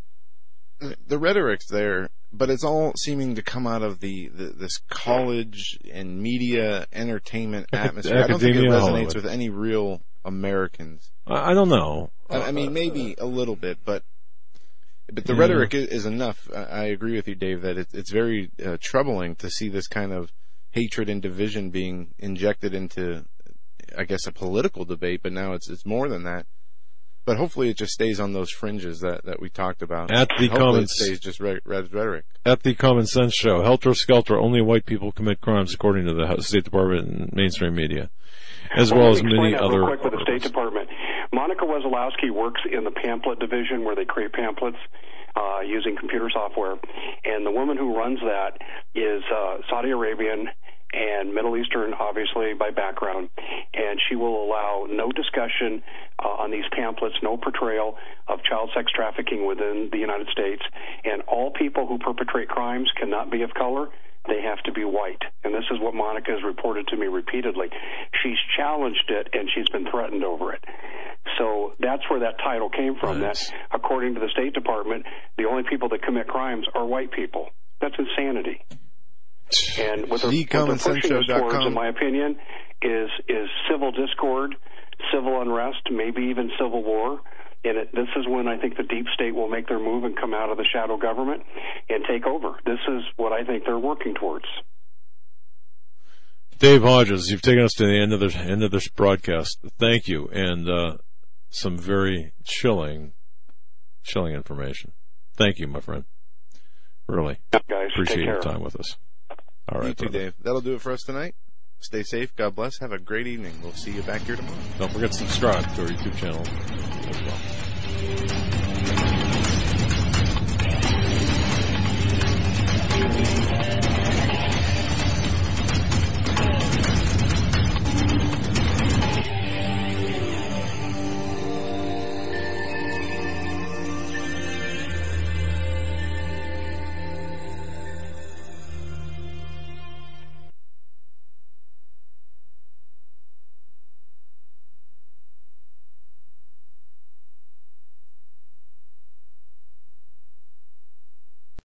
The rhetoric's there, but it's all seeming to come out of the, the this college and media entertainment atmosphere. I don't think it resonates with any real Americans. I don't know. I, I mean, maybe a little bit, but but the yeah. rhetoric is, is enough. I agree with you, Dave, that it's, it's very uh, troubling to see this kind of hatred and division being injected into, I guess, a political debate, but now it's it's more than that. But hopefully it just stays on those fringes that, that we talked about. At the hopefully common, it stays just re- rhetoric. At the Common Sense Show, helter skelter, only white people commit crimes, according to the State Department and mainstream media, as well, well as many other. Real quick with the State Department, Monica Wesolowski works in the pamphlet division where they create pamphlets uh, using computer software, and the woman who runs that is uh, Saudi Arabian and Middle Eastern, obviously, by background, and she will allow no discussion uh, on these pamphlets, no portrayal of child sex trafficking within the United States, and all people who perpetrate crimes cannot be of color. They have to be white, and this is what Monica has reported to me repeatedly. She's challenged it, and she's been threatened over it. So that's where that title came from, nice. That, according to the State Department, the only people that commit crimes are white people. That's insanity. And what they're, what they're pushing us towards, in my opinion, is is civil discord, civil unrest, maybe even civil war. And it, this is when I think the deep state will make their move and come out of the shadow government and take over. This is what I think they're working towards. Dave Hodges, you've taken us to the end of the end of this broadcast. Thank you, and uh, some very chilling, chilling information. Thank you, my friend. Really, yeah, guys, appreciate your time with us. All right, you too, Dave. That'll do it for us tonight. Stay safe. God bless. Have a great evening. We'll see you back here tomorrow. Don't forget to subscribe to our YouTube channel as well.